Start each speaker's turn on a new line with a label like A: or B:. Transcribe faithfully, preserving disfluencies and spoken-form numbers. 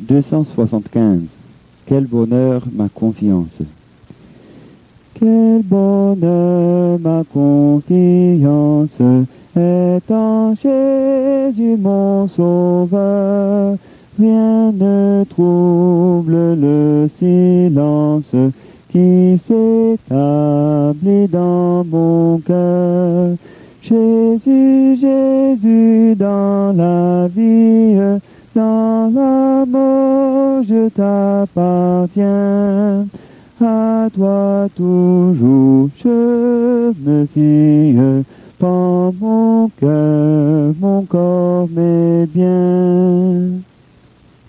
A: deux cent soixante-quinze. Quel bonheur ma confiance. Quel bonheur ma confiance est en Jésus mon sauveur. Rien ne trouble le silence qui s'établit dans mon cœur. Jésus, Jésus, dans la vie, dans la mort, je t'appartiens. À toi toujours je me fie. Prends mon cœur, mon corps, mes biens.